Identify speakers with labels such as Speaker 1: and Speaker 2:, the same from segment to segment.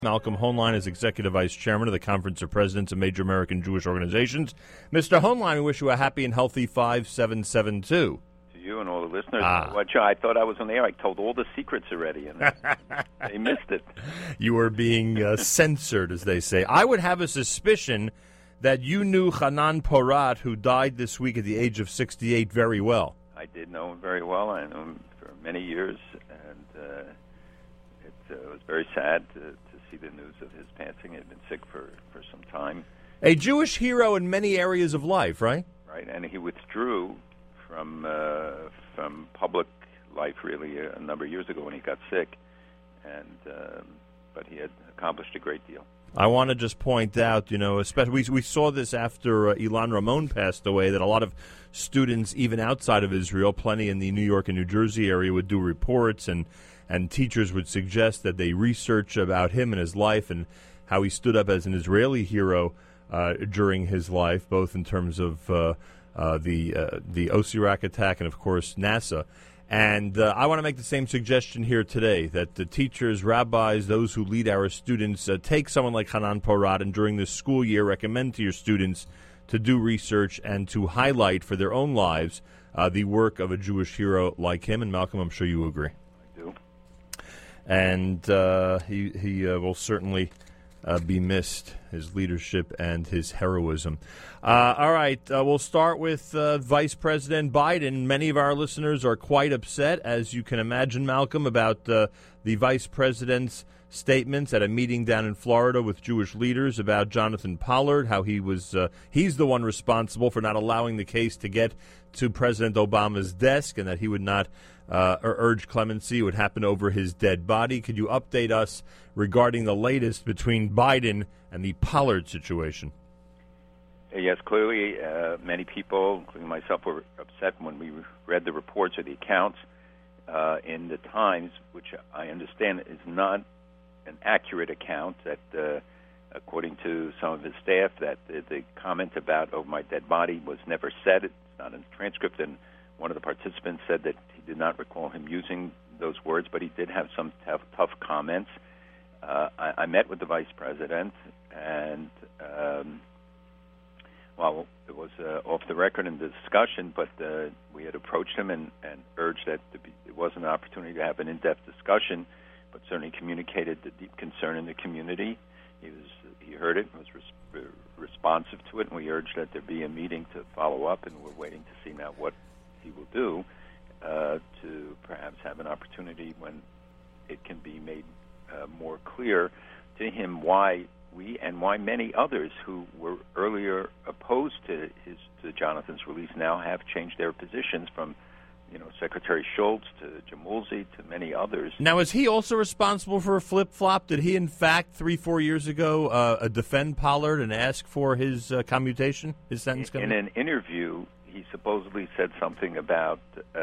Speaker 1: Malcolm Hoenlein is Executive Vice Chairman of the Conference of Presidents of Major American Jewish Organizations. Mr. Hoenlein, we wish you a happy and healthy 5772.
Speaker 2: To you and all the listeners. I thought I was on the air. I told all the secrets already, and they missed it.
Speaker 1: You were being censored, as they say. I would have a suspicion that you knew Hanan Porat, who died this week at the age of 68, very well.
Speaker 2: I did know him very well. I knew him for many years, and it was very sad to see the news of his passing. He had been sick for some time.
Speaker 1: A Jewish hero in many areas of life, right?
Speaker 2: Right, and he withdrew from public life really a number of years ago when he got sick, and but he had accomplished a great deal.
Speaker 1: I want to just point out, especially we saw this after Ilan Ramon passed away, that a lot of students, even outside of Israel, plenty in the New York and New Jersey area, would do reports, and teachers would suggest that they research about him and his life and how he stood up as an Israeli hero during his life, both in terms of the Osirak attack and, of course, NASA. And I want to make the same suggestion here today, that the teachers, rabbis, those who lead our students, take someone like Hanan Porat and during this school year recommend to your students to do research and to highlight for their own lives the work of a Jewish hero like him. And Malcolm, I'm sure you agree.
Speaker 2: I do.
Speaker 1: And he will certainly be missed, his leadership and his heroism. All right, we'll start with Vice President Biden. Many of our listeners are quite upset, as you can imagine, Malcolm, about the Vice President's statements at a meeting down in Florida with Jewish leaders about Jonathan Pollard, how he's the one responsible for not allowing the case to get to President Obama's desk, and that he would not urge clemency. It would happen over his dead body. Could you update us regarding the latest between Biden and the Pollard situation?
Speaker 2: Yes, clearly many people, including myself, were upset when we read the reports or the accounts in the Times, which I understand is not an accurate account, that according to some of his staff, that the comment about "oh, my dead body" was never said. It's not in the transcript, and one of the participants said that he did not recall him using those words, but he did have some tough comments. I met with the vice president, and well, it was off the record in the discussion, but we had approached him and urged that it was an opportunity to have an in-depth discussion, but certainly communicated the deep concern in the community. He heard it, was responsive to it, and we urged that there be a meeting to follow up, and we're waiting to see now what he will do to perhaps have an opportunity when it can be made more clear to him why we and why many others who were earlier opposed to Jonathan's release now have changed their positions, from Secretary Schultz to Jamulzi to many others.
Speaker 1: Now, is he also responsible for a flip-flop? Did he, in fact, 3-4 years ago, defend Pollard and ask for his commutation, his sentence commutation?
Speaker 2: In an interview, he supposedly said something about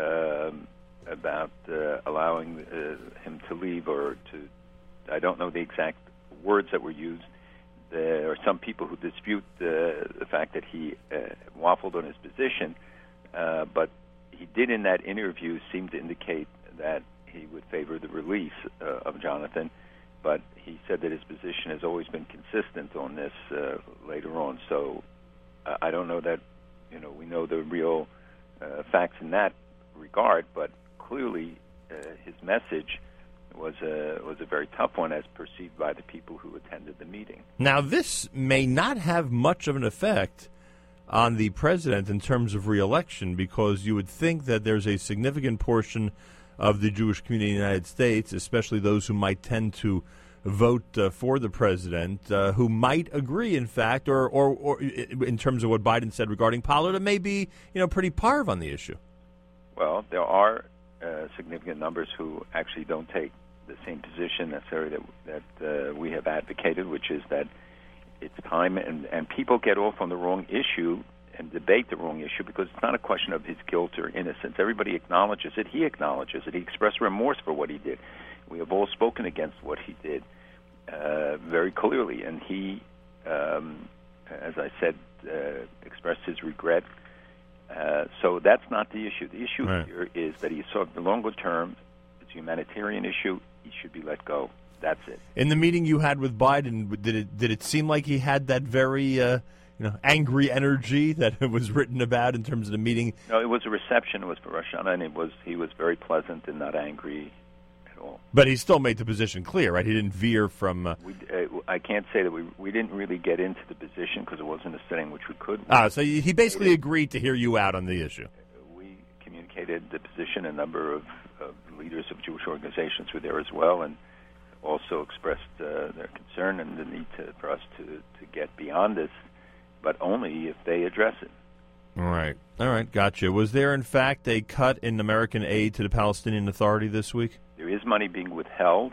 Speaker 2: allowing him to leave, or to, I don't know the exact words that were used. There are some people who dispute the fact that he waffled on his position, but he did in that interview seem to indicate that he would favor the release of Jonathan, but he said that his position has always been consistent on this later on. So I don't know that we know the real facts in that regard, but clearly his message was a very tough one, as perceived by the people who attended the meeting.
Speaker 1: Now, this may not have much of an effect on the president in terms of re-election, because you would think that there's a significant portion of the Jewish community in the United States, especially those who might tend to vote for the president, who might agree, in fact, or in terms of what Biden said regarding Pollard, it may be pretty parv on the issue.
Speaker 2: Well, there are significant numbers who actually don't take the same position necessarily that we have advocated, which is that it's time, and people get off on the wrong issue and debate the wrong issue, because it's not a question of his guilt or innocence. Everybody acknowledges it. He acknowledges it. He expressed remorse for what he did. We have all spoken against what he did very clearly, and he, as I said, expressed his regret. So that's not the issue. The issue here is that he saw the longer term, it's a humanitarian issue. He should be let go. That's it.
Speaker 1: In the meeting you had with Biden, did it seem like he had that very angry energy that was written about in terms of the meeting?
Speaker 2: No, it was a reception. It was for Rosh Hashanah, and he was very pleasant and not angry at all.
Speaker 1: But he still made the position clear, right? He didn't veer from...
Speaker 2: I can't say that we didn't really get into the position because it wasn't a setting which we could.
Speaker 1: So he basically agreed to hear you out on the issue.
Speaker 2: We communicated the position. A number of leaders of Jewish organizations were there as well, and also expressed their concern and the need for us to get beyond this, but only if they address it.
Speaker 1: All right, gotcha. Was there, in fact, a cut in American aid to the Palestinian Authority this week?
Speaker 2: There is money being withheld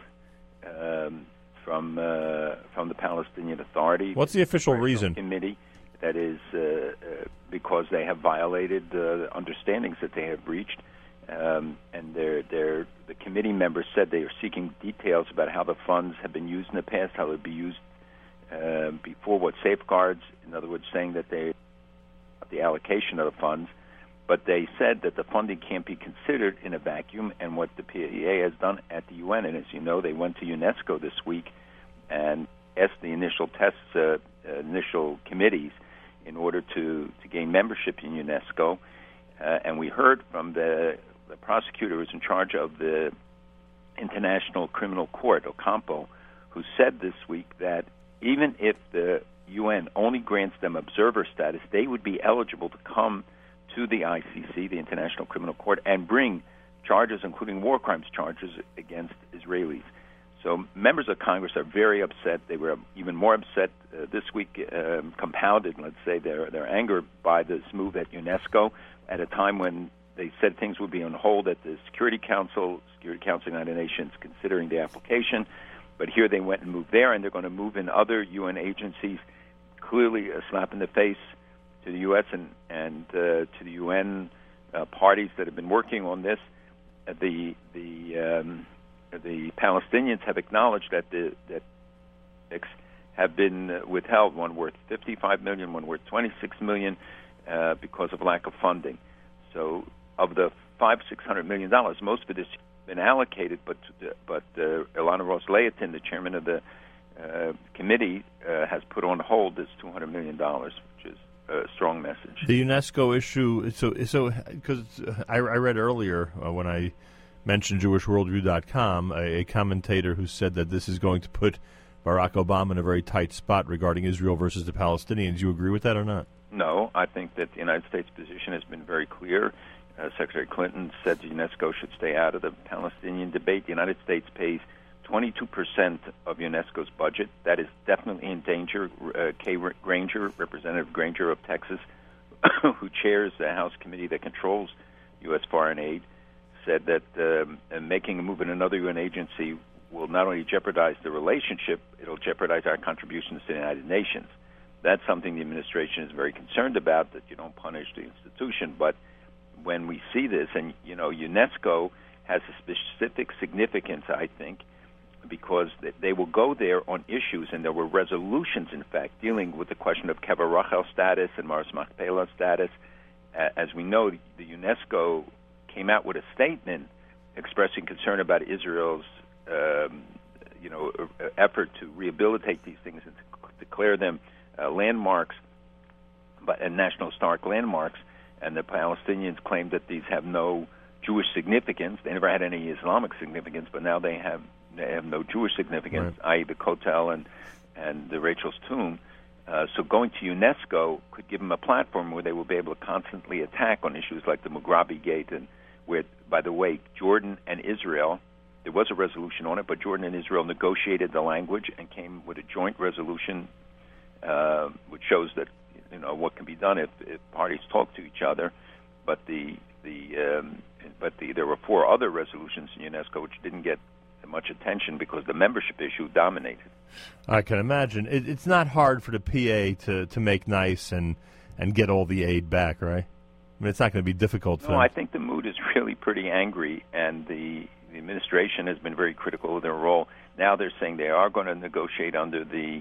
Speaker 2: from the Palestinian Authority.
Speaker 1: What's the official reason?
Speaker 2: Committee. That is because they have violated the understandings that they have reached. And the committee members said they are seeking details about how the funds have been used in the past, how they'll be used before, what safeguards, in other words, saying that the allocation of the funds, but they said that the funding can't be considered in a vacuum, and what the PEA has done at the UN, and as you know, they went to UNESCO this week and asked the initial initial committees in order to gain membership in UNESCO, and we heard from the prosecutor who's in charge of the International Criminal Court, Ocampo, who said this week that even if the UN only grants them observer status, they would be eligible to come to the ICC, the International Criminal Court, and bring charges, including war crimes charges, against Israelis. So members of Congress are very upset. They were even more upset this week, compounded, let's say, their anger by this move at UNESCO at a time when they said things would be on hold at the Security Council of the United Nations, considering the application. But here they went and moved there, and they're going to move in other UN agencies. Clearly a slap in the face to the U.S. and to the UN parties that have been working on this. The Palestinians have acknowledged that that have been withheld, one worth $55 million, one worth $26 million, because of lack of funding. So of the $600 million, most of it has been allocated, but Ilana Ros-Levitin, the chairman of the committee, has put on hold this $200 million, which is a strong message.
Speaker 1: The UNESCO issue, so because I read earlier when I mentioned JewishWorldView.com, a commentator who said that this is going to put Barack Obama in a very tight spot regarding Israel versus the Palestinians. You agree with that or not?
Speaker 2: No, I think that the United States position has been very clear. Secretary Clinton said UNESCO should stay out of the Palestinian debate. The United States pays 22% of UNESCO's budget. That is definitely in danger. Kay Granger, Representative Granger of Texas, who chairs the House committee that controls U.S. foreign aid, said that making a move in another UN agency will not only jeopardize the relationship, it'll jeopardize our contributions to the United Nations. That's something the administration is very concerned about, that you don't punish the institution. But when we see this, and UNESCO has a specific significance, I think, because they will go there on issues, and there were resolutions, in fact, dealing with the question of Kever Rachel status and Maris Machpelah status. As we know, the UNESCO came out with a statement expressing concern about Israel's, effort to rehabilitate these things and to declare them landmarks, and national historic landmarks. And the Palestinians claim that these have no Jewish significance. They never had any Islamic significance, but now they have no Jewish significance, right, i.e. the Kotel and the Rachel's tomb. So going to UNESCO could give them a platform where they will be able to constantly attack on issues like the Mughrabi Gate, and where, by the way, Jordan and Israel, there was a resolution on it, but Jordan and Israel negotiated the language and came with a joint resolution, which shows that what can be done if parties talk to each other. But there were 4 other resolutions in UNESCO which didn't get much attention because the membership issue dominated.
Speaker 1: I can imagine. It's not hard for the PA to make nice and get all the aid back, right? I mean, it's not going to be difficult for them.
Speaker 2: I think the mood is really pretty angry, and the administration has been very critical of their role. Now they're saying they are going to negotiate under the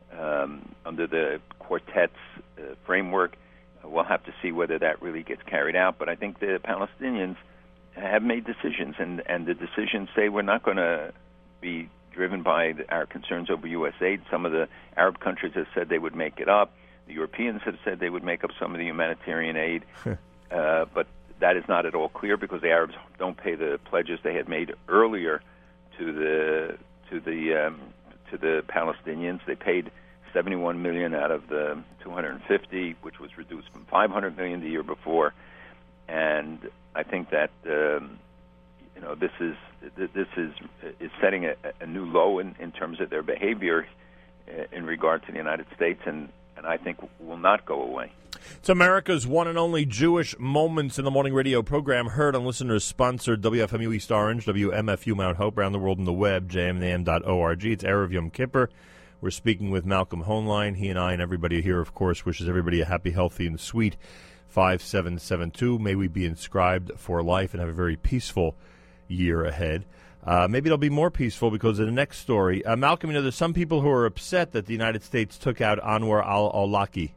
Speaker 2: quartet's framework. We'll have to see whether that really gets carried out. But I think the Palestinians have made decisions, and the decisions say we're not going to be driven by our concerns over U.S. aid. Some of the Arab countries have said they would make it up. The Europeans have said they would make up some of the humanitarian aid, but that is not at all clear because the Arabs don't pay the pledges they had made earlier to the Palestinians. They paid $71 million out of the $250, which was reduced from $500 million the year before. And I think that this is setting a new low in terms of their behavior in regard to the United States, and I think will not go away.
Speaker 1: It's America's one and only Jewish Moments in the Morning radio program, heard on listeners-sponsored WFMU East Orange, WMFU Mount Hope, around the world on the web, jmnam.org. It's Erev Yom Kippur. We're speaking with Malcolm Hoenlein. He and I and everybody here, of course, wishes everybody a happy, healthy, and sweet 5772. May we be inscribed for life and have a very peaceful year ahead. Maybe it'll be more peaceful because of the next story. Malcolm, there's some people who are upset that the United States took out Anwar al-Awlaki.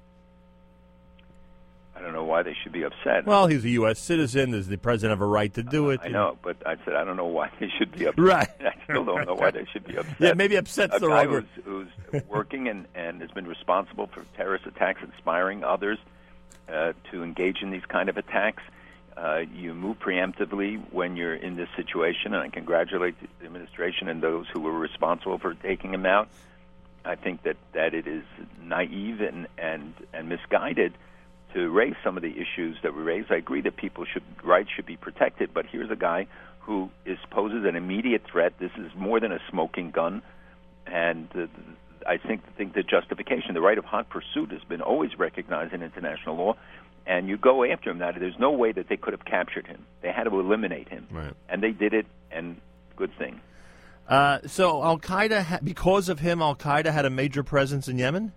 Speaker 2: I don't know why they should be upset.
Speaker 1: Well, he's a U.S. citizen. Does the president have a right to do it?
Speaker 2: I know, but I said I don't know why they should be upset.
Speaker 1: Right.
Speaker 2: I still don't know why they should be upset.
Speaker 1: Yeah, maybe upset's the wrong word.
Speaker 2: Who's working and has been responsible for terrorist attacks, inspiring others to engage in these kind of attacks. You move preemptively when you're in this situation, and I congratulate the administration and those who were responsible for taking him out. I think that it is naive and misguided to raise some of the issues that were raised. I agree that rights should be protected, but here's a guy who poses an immediate threat. This is more than a smoking gun, and I think the justification, the right of hot pursuit, has been always recognized in international law, and you go after him. Now, there's no way that they could have captured him. They had to eliminate him,
Speaker 1: right.
Speaker 2: And they did it, and good thing.
Speaker 1: So Al-Qaeda, because of him, Al-Qaeda had a major presence in Yemen?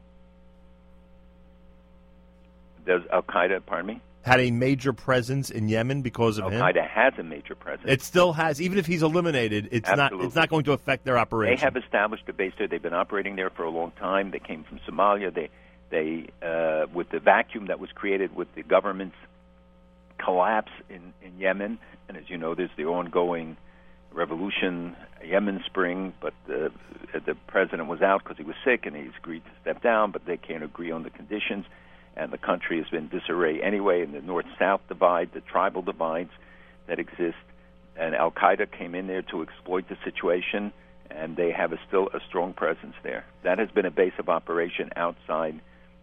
Speaker 2: Does Al-Qaeda, pardon me?
Speaker 1: Had a major presence in Yemen because of him?
Speaker 2: Al-Qaeda has a major presence.
Speaker 1: It still has. Even if he's eliminated, it's not going to affect their operation.
Speaker 2: They have established a base there. They've been operating there for a long time. They came from Somalia. They with the vacuum that was created with the government's collapse in Yemen, and as you know, there's the ongoing revolution, Yemen Spring, but the president was out because he was sick, and he's agreed to step down, but they can't agree on the conditions. And the country has been disarray anyway, in the north-south divide, the tribal divides that exist. And Al-Qaeda came in there to exploit the situation, and they have still a strong presence there. That has been a base of operation outside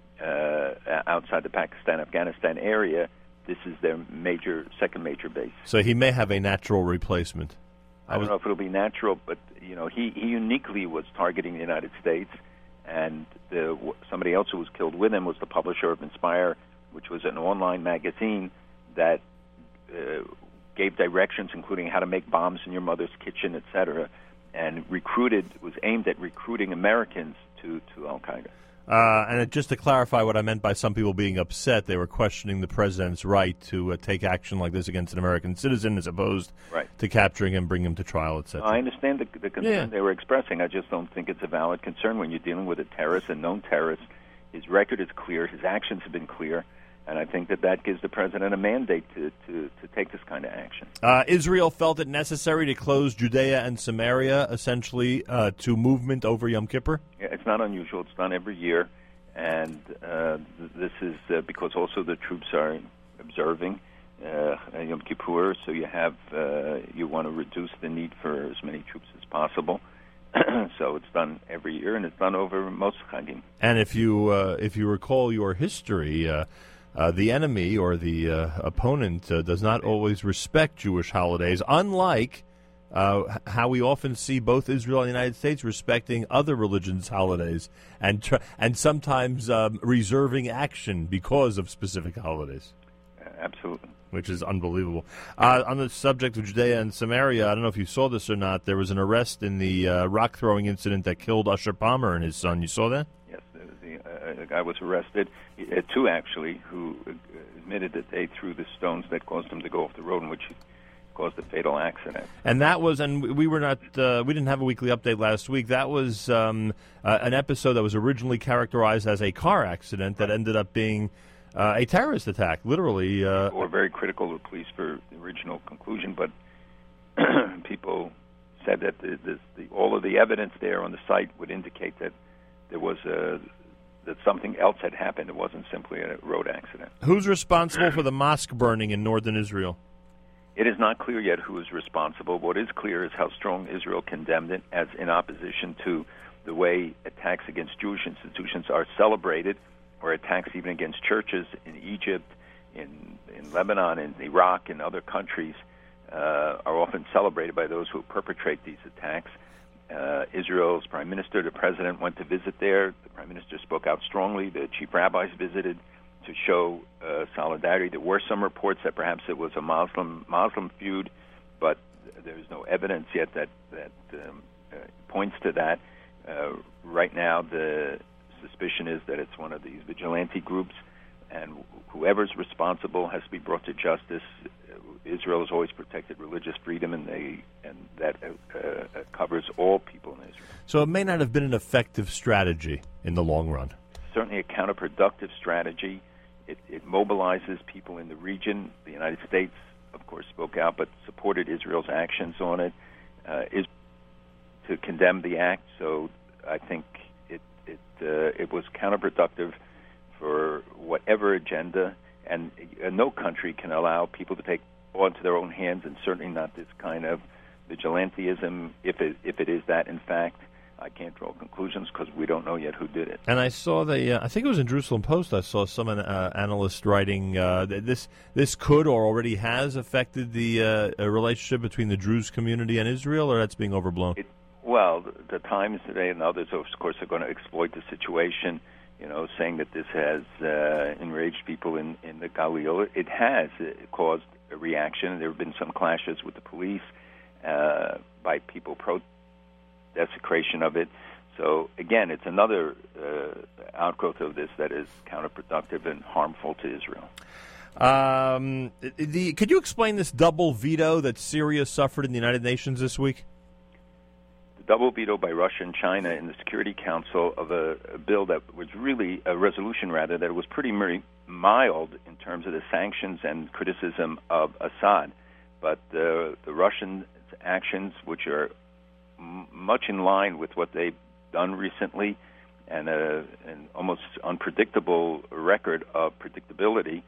Speaker 2: the Pakistan-Afghanistan area. This is their second major base.
Speaker 1: So he may have a natural replacement.
Speaker 2: I don't know if it'll be natural, but he uniquely was targeting the United States. And somebody else who was killed with him was the publisher of Inspire, which was an online magazine that gave directions, including how to make bombs in your mother's kitchen, etc., and was aimed at recruiting Americans to Al-Qaeda.
Speaker 1: And just to clarify what I meant by some people being upset, they were questioning the president's right to take action like this against an American citizen as opposed to capturing him, bring him to trial, etc.
Speaker 2: I understand the concern they were expressing. I just don't think it's a valid concern when you're dealing with a terrorist, a known terrorist. His record is clear. His actions have been clear. And I think that gives the president a mandate to take this kind of action.
Speaker 1: Israel felt it necessary to close Judea and Samaria, essentially, to movement over Yom Kippur?
Speaker 2: Yeah, it's not unusual. It's done every year. And this is because also the troops are observing Yom Kippur, so you want to reduce the need for as many troops as possible. So it's done every year, and it's done over most Chagim.
Speaker 1: And if you recall your history, the enemy or the opponent does not always respect Jewish holidays, unlike how we often see both Israel and the United States respecting other religions' holidays and sometimes reserving action because of specific holidays.
Speaker 2: Absolutely.
Speaker 1: Which is unbelievable. On the subject of Judea and Samaria, I don't know if you saw this or not, there was an arrest in the rock-throwing incident that killed Usher Palmer and his son. You saw that?
Speaker 2: Yes, the guy was arrested. Two, actually, who admitted that they threw the stones that caused him to go off the road, in which caused a fatal accident.
Speaker 1: And that was, and we were not, we didn't have a weekly update last week. That was an episode that was originally characterized as a car accident that ended up being a terrorist attack, literally.
Speaker 2: Or very critical of the police for the original conclusion, but people said that all of the evidence there on the site would indicate that there was that something else had happened. It wasn't simply a road accident.
Speaker 1: Who's responsible for the mosque burning in northern Israel?
Speaker 2: It is not clear yet who is responsible. What is clear is how strong Israel condemned it, as in opposition to the way attacks against Jewish institutions are celebrated, or attacks even against churches in Egypt, in Lebanon, in Iraq, and other countries are often celebrated by those who perpetrate these attacks. Israel's prime minister, the president, went to visit there. The prime minister spoke out strongly. The chief rabbis visited to show solidarity. There were some reports that perhaps it was a Muslim feud, but there's no evidence yet that points to that. Right now, the suspicion is that it's one of these vigilante groups, and whoever's responsible has to be brought to justice. Israel has always protected religious freedom, and that covers all people in Israel.
Speaker 1: So it may not have been an effective strategy in the long run.
Speaker 2: Certainly a counterproductive strategy. It mobilizes people in the region. The United States, of course, spoke out, but supported Israel's actions on it, to condemn the act. So I think it was counterproductive for whatever agenda, and no country can allow people to take law into their own hands, and certainly not this kind of vigilantism. If it is that, in fact, I can't draw conclusions because we don't know yet who did it.
Speaker 1: And I saw I think it was in Jerusalem Post, I saw some analyst writing that this could or already has affected the relationship between the Druze community and Israel, or that's being overblown?
Speaker 2: Well, the Times today and others, of course, are going to exploit the situation, saying that this has enraged people in the Galil. It has caused a reaction. There have been some clashes with the police by people desecration of it. So, again, it's another outgrowth of this that is counterproductive and harmful to Israel.
Speaker 1: Could you explain this double veto that Syria suffered in the United Nations this week?
Speaker 2: The double veto by Russia and China in the Security Council of a bill that was really a resolution, rather, that was pretty mild in terms of the sanctions and criticism of Assad. But the Russian actions, which are much in line with what they've done recently, and an almost unpredictable record of predictability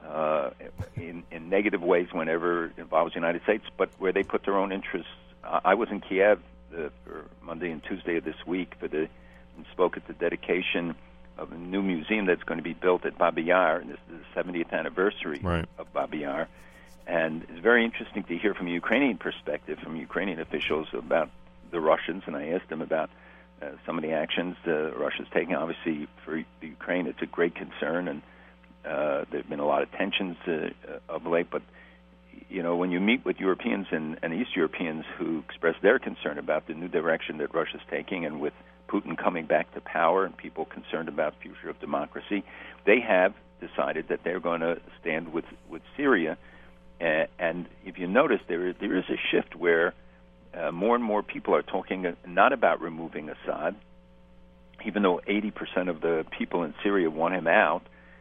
Speaker 2: in negative ways whenever it involves the United States, but where they put their own interests. I was in Kiev for Monday and Tuesday of this week and spoke at the dedication of a new museum that's going to be built at Babi Yar, and this is the 70th anniversary of Babi Yar. And it's very interesting to hear from a Ukrainian perspective, from Ukrainian officials, about the Russians, and I asked them about some of the actions Russia's taking. Obviously, for the Ukraine, it's a great concern, and there have been a lot of tensions of late. But, when you meet with Europeans and East Europeans who express their concern about the new direction that Russia's taking, and with Putin coming back to power and people concerned about the future of democracy, they have decided that they're going to stand with Syria. And if you notice, there is a shift where more and more people are talking not about removing Assad, even though 80% of the people in Syria want him out,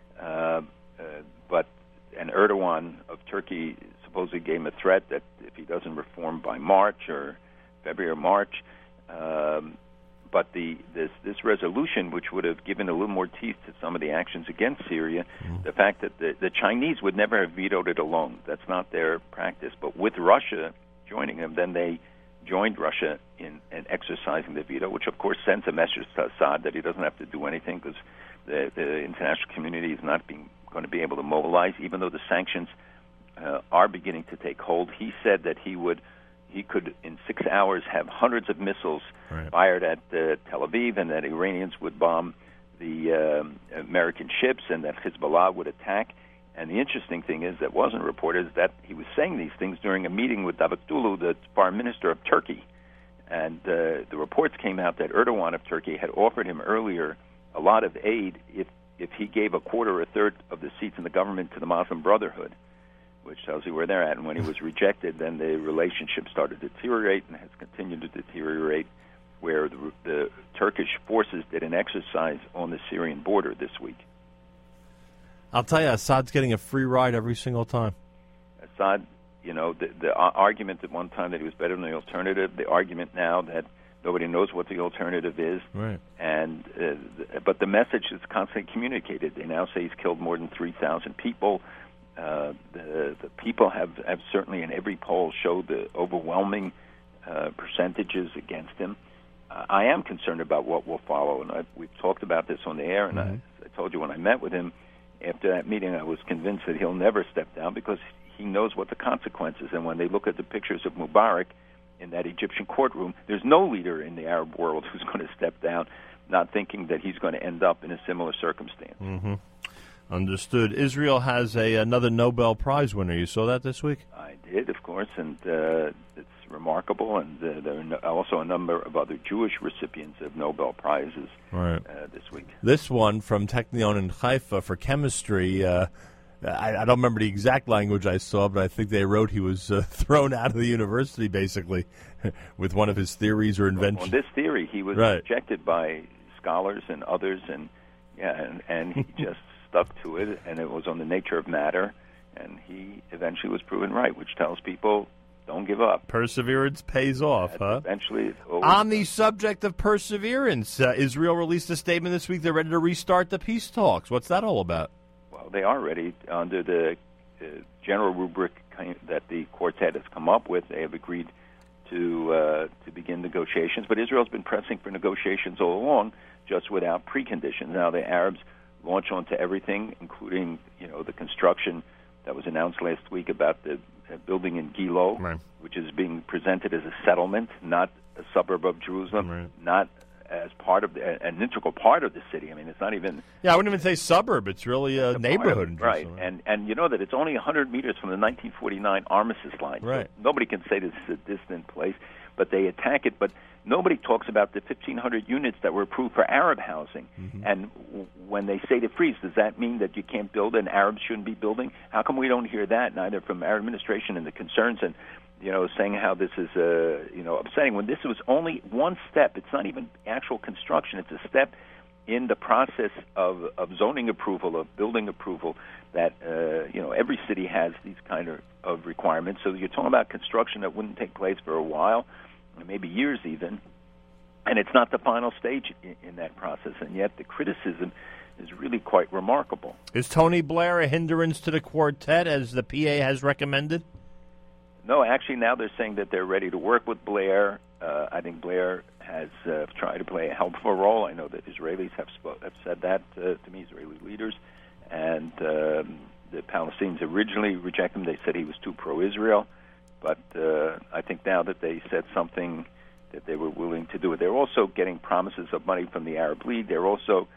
Speaker 2: and Erdogan of Turkey supposedly gave him a threat that if he doesn't reform by March or February or March, but this resolution, which would have given a little more teeth to some of the actions against Syria, the fact that the Chinese would never have vetoed it alone. That's not their practice. But with Russia joining them, then they joined Russia in exercising the veto, which of course sends a message to Assad that he doesn't have to do anything, because the international community is not going to be able to mobilize, even though the sanctions are beginning to take hold. He said that he could in 6 hours have hundreds of missiles fired at Tel Aviv, and that Iranians would bomb the American ships, and that Hezbollah would attack. And the interesting thing is that wasn't reported is that he was saying these things during a meeting with Davutoglu, the foreign minister of Turkey. And the reports came out that Erdogan of Turkey had offered him earlier a lot of aid if he gave a quarter or a third of the seats in the government to the Muslim Brotherhood, which tells you where they're at. And when he was rejected, then the relationship started to deteriorate and has continued to deteriorate, where the Turkish forces did an exercise on the Syrian border this week.
Speaker 1: I'll tell you, Assad's getting a free ride every single time.
Speaker 2: Assad the argument at one time that he was better than the alternative, the argument now that nobody knows what the alternative is.
Speaker 1: Right.
Speaker 2: And but the message is constantly communicated. They now say he's killed more than 3,000 people. The people have certainly in every poll showed the overwhelming percentages against him. I am concerned about what will follow, and we've talked about this on the air, and I told you when I met with him, after that meeting I was convinced that he'll never step down because he knows what the consequences. And when they look at the pictures of Mubarak in that Egyptian courtroom, there's no leader in the Arab world who's going to step down, not thinking that he's going to end up in a similar circumstance.
Speaker 1: Mm-hmm. Understood. Israel has another Nobel Prize winner. You saw that this week?
Speaker 2: I did, of course, and it's remarkable. And there are also a number of other Jewish recipients of Nobel Prizes this week.
Speaker 1: This one from Technion in Haifa for chemistry. I don't remember the exact language I saw, but I think they wrote he was thrown out of the university, basically, with one of his theories or inventions.
Speaker 2: On this theory, he was rejected by scholars and others, and he just stuck to it, and it was on the nature of matter, and he eventually was proven right, which tells people, don't give up.
Speaker 1: Perseverance pays off, huh?
Speaker 2: Eventually.
Speaker 1: On the subject of perseverance, Israel released a statement this week. They're ready to restart the peace talks. What's that all about?
Speaker 2: Well, they are ready under the general rubric that the quartet has come up with. They have agreed to begin negotiations, but Israel's been pressing for negotiations all along, just without preconditions. Now the Arabs launch onto everything, including the construction that was announced last week about the building in Gilo, which is being presented as a settlement, not a suburb of Jerusalem, not as part of an integral part of the city. I mean, it's not even.
Speaker 1: Yeah, I wouldn't even say suburb. It's really a neighborhood, in
Speaker 2: right? And you know that it's only 100 meters from the 1949 armistice line.
Speaker 1: Right.
Speaker 2: So nobody can say this is a distant place, but they attack it. But nobody talks about the 1,500 units that were approved for Arab housing. Mm-hmm. And when they say to freeze, does that mean that you can't build and Arabs shouldn't be building? How come we don't hear that, neither from our administration and the concerns and saying how this is, upsetting, when this was only one step. It's not even actual construction. It's a step in the process of zoning approval, of building approval, that, every city has these kind of requirements. So you're talking about construction that wouldn't take place for a while, maybe years even, and it's not the final stage in that process, and yet the criticism is really quite remarkable.
Speaker 1: Is Tony Blair a hindrance to the quartet, as the PA has recommended?
Speaker 2: No, actually now they're saying that they're ready to work with Blair. I think Blair has tried to play a helpful role. I know that Israelis have said that to me, Israeli leaders. And the Palestinians originally rejected him. They said he was too pro-Israel. But I think now that they said something that they were willing to do it. They're also getting promises of money from the Arab League. They're also,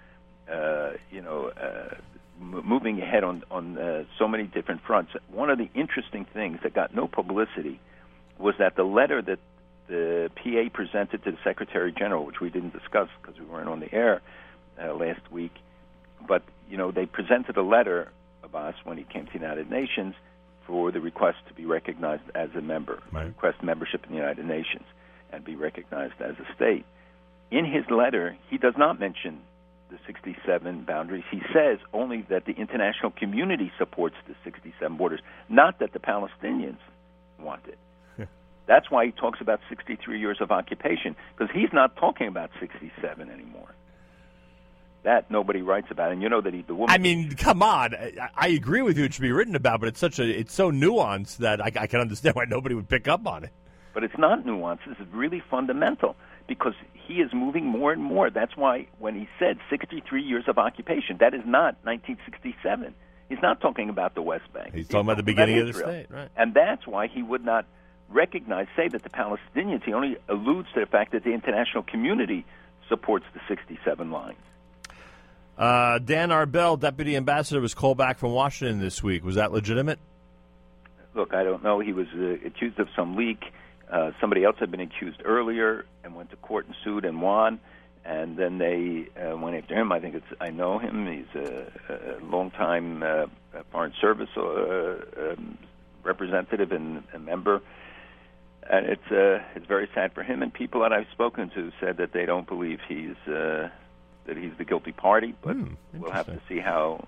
Speaker 2: moving ahead on so many different fronts. One of the interesting things that got no publicity was that the letter that the PA presented to the Secretary General, which we didn't discuss because we weren't on the air last week, but they presented a letter, Abbas, when he came to the United Nations for the request to be recognized as a member, request membership in the United Nations and be recognized as a state. In his letter, he does not mention the 67 boundaries. He says only that the international community supports the 67 borders, not that the Palestinians want it. That's why he talks about 63 years of occupation, because he's not talking about 67 anymore. That nobody writes about, and you know that the woman.
Speaker 1: I mean, come on! I agree with you; it should be written about, but it's so nuanced that I can understand why nobody would pick up on it.
Speaker 2: But it's not nuanced; this is really fundamental, because he is moving more and more. That's why when he said 63 years of occupation, that is not 1967. He's not talking about the West Bank.
Speaker 1: He's talking about the beginning of the state, right?
Speaker 2: And that's why he would not say that the Palestinians. He only alludes to the fact that the international community supports the 67 lines.
Speaker 1: Dan Arbel, deputy ambassador, was called back from Washington this week. Was that legitimate?
Speaker 2: Look, I don't know. He was accused of some leak. Somebody else had been accused earlier and went to court and sued and won. And then they went after him. I know him. He's a longtime Foreign Service representative and a member. And it's very sad for him. And people that I've spoken to said that they don't believe he's the guilty party. But we'll have to see how he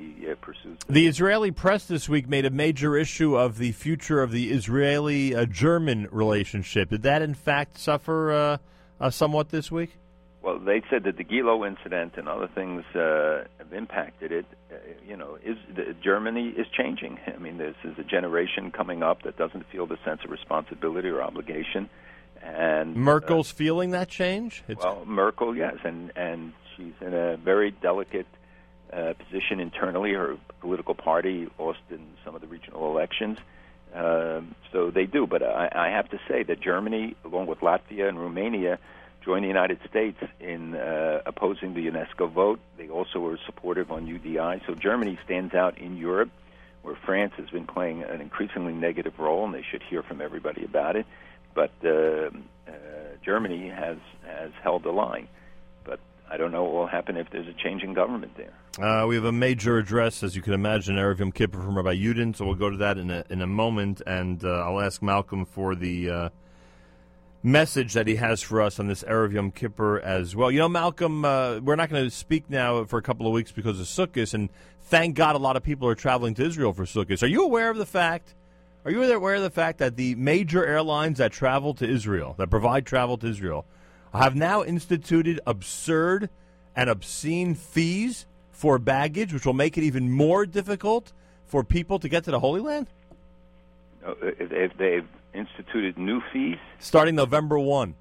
Speaker 2: he pursues.
Speaker 1: The Israeli press this week made a major issue of the future of the Israeli-German relationship. Did that, in fact, suffer somewhat this week?
Speaker 2: Well, they said that the Gilo incident and other things have impacted it. Germany is changing. I mean, this is a generation coming up that doesn't feel the sense of responsibility or obligation. And
Speaker 1: Merkel's feeling that change?
Speaker 2: Well, Merkel, yes, and she's in a very delicate position internally. Her political party lost in some of the regional elections, so they do. But I have to say that Germany, along with Latvia and Romania, joined the United States in opposing the UNESCO vote. They also were supportive on UDI. So Germany stands out in Europe, where France has been playing an increasingly negative role, and they should hear from everybody about it. But Germany has held the line. But I don't know what will happen if there's a change in government there.
Speaker 1: We have a major address, as you can imagine, Erev Yom Kippur from Rabbi Yudin, so we'll go to that in a moment, and I'll ask Malcolm for the message that he has for us on this Erev Yom Kippur as well. You know, Malcolm, we're not going to speak now for a couple of weeks because of Sukkot, and thank God a lot of people are traveling to Israel for Sukkot. Are you aware of the fact? Are you aware of the fact that the major airlines that travel to Israel, that provide travel to Israel, have now instituted absurd and obscene fees for baggage, which will make it even more difficult for people to get to the Holy Land?
Speaker 2: If they've instituted new fees?
Speaker 1: Starting November 1.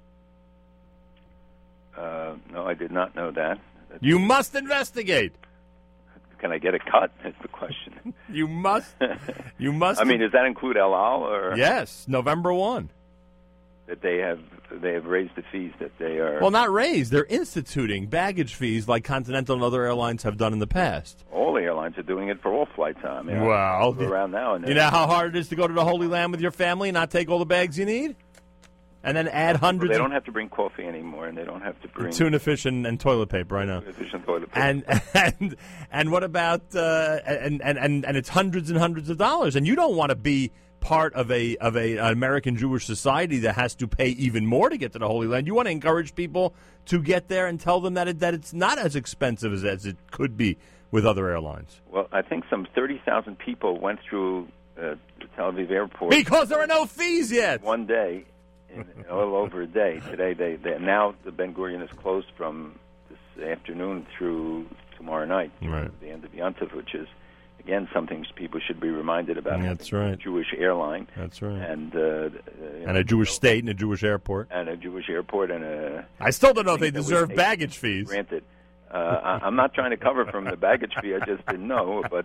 Speaker 2: No, I did not know that.
Speaker 1: You must investigate.
Speaker 2: Can I get a cut? That's the question.
Speaker 1: You must. You must.
Speaker 2: I mean, does that include El Al or?
Speaker 1: Yes, November 1.
Speaker 2: That they have raised the fees that they are.
Speaker 1: Well, not raised. They're instituting baggage fees like Continental and other airlines have done in the past.
Speaker 2: All the airlines are doing it for all flights. I mean,
Speaker 1: wow.
Speaker 2: Around now.
Speaker 1: You know how hard it is to go to the Holy Land with your family and not take all the bags you need? And then add hundreds.
Speaker 2: Well, they don't have to bring coffee anymore, and they don't have to bring
Speaker 1: tuna fish and toilet paper. I know.
Speaker 2: Tuna fish and toilet paper.
Speaker 1: And what about and it's hundreds and hundreds of dollars, and you don't want to be part of an American Jewish society that has to pay even more to get to the Holy Land. You want to encourage people to get there and tell them that it's not as expensive as it could be with other airlines.
Speaker 2: Well, I think some 30,000 people went through the Tel Aviv airport
Speaker 1: because there are no fees yet.
Speaker 2: One day. In a little over a day. Today, they now the Ben Gurion is closed from this afternoon through tomorrow night,
Speaker 1: right.
Speaker 2: The end of Yontif, which is again something people should be reminded about.
Speaker 1: That's right.
Speaker 2: A Jewish airline.
Speaker 1: That's right.
Speaker 2: And
Speaker 1: a Jewish state and a Jewish airport.
Speaker 2: And a Jewish airport and a.
Speaker 1: I still don't know if they deserve baggage fees.
Speaker 2: Granted. I'm not trying to cover from the baggage fee. I just didn't know, but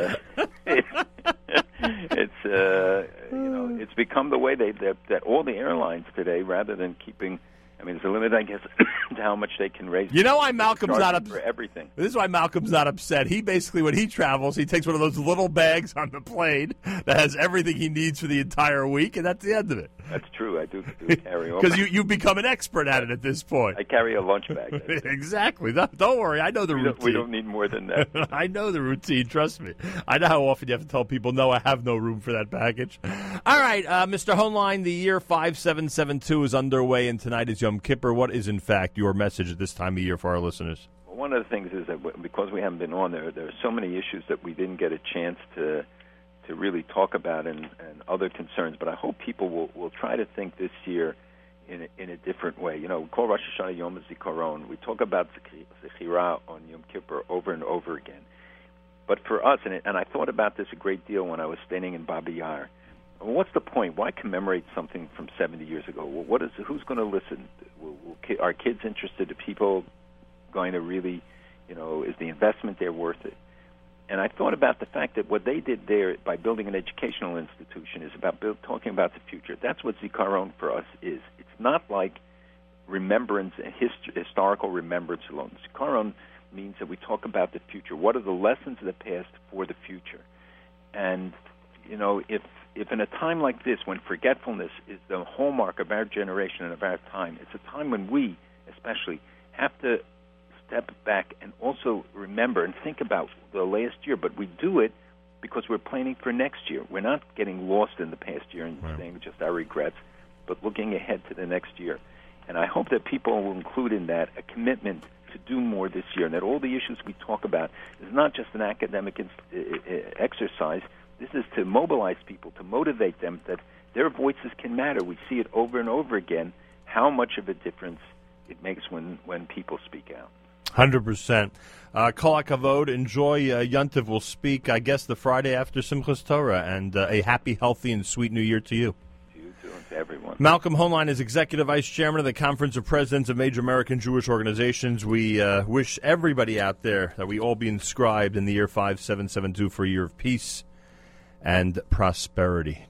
Speaker 2: it's become the way that all the airlines today, rather than keeping. I mean, there's a limit, I guess, to how much they can raise.
Speaker 1: You know why Malcolm's not upset?
Speaker 2: For everything.
Speaker 1: This is why Malcolm's not upset. He basically, when he travels, he takes one of those little bags on the plane that has everything he needs for the entire week, and that's the end of it.
Speaker 2: That's true. I do carry all.
Speaker 1: Because you've become an expert at it at this point.
Speaker 2: I carry a lunch bag.
Speaker 1: Exactly. Don't worry. I know the routine.
Speaker 2: We don't need more than that.
Speaker 1: I know the routine. Trust me. I know how often you have to tell people, no, I have no room for that baggage. All right, Mr. Hoenlein, the year 5772 is underway, and tonight is Yom Kippur. What is, in fact, your message at this time of year for our listeners?
Speaker 2: Well, one of the things is that because we haven't been on there are so many issues that we didn't get a chance to really talk about and other concerns. But I hope people will try to think this year in a different way. You know, we call Rosh Hashanah Yom HaZikaron. We talk about Zechira on Yom Kippur over and over again. But for us, and I thought about this a great deal when I was standing in Babi Yar, well, what's the point? Why commemorate something from 70 years ago? Well, who's going to listen? Are kids interested? Are people going to really, is the investment there worth it? And I thought about the fact that what they did there by building an educational institution is about talking about the future. That's what Zikaron for us is. It's not like remembrance, historical remembrance alone. Zikaron means that we talk about the future. What are the lessons of the past for the future? And, if in a time like this, when forgetfulness is the hallmark of our generation and of our time, it's a time when we, especially, have to step back and also remember and think about the last year. But we do it because we're planning for next year. We're not getting lost in the past year and saying just our regrets, but looking ahead to the next year. And I hope that people will include in that a commitment to to do more this year, and that all the issues we talk about is not just an academic exercise. This is to mobilize people, to motivate them that their voices can matter. We see it over and over again, how much of a difference it makes when people speak out.
Speaker 1: 100%. Kol HaKavod, enjoy Yontiv. We'll speak, I guess, the Friday after Simchas Torah, and a happy, healthy, and sweet New Year to you.
Speaker 2: To you, too, and to everyone.
Speaker 1: Malcolm Hoenlein is Executive Vice Chairman of the Conference of Presidents of Major American Jewish Organizations. We wish everybody out there that we all be inscribed in the year 5772 for a year of peace and prosperity.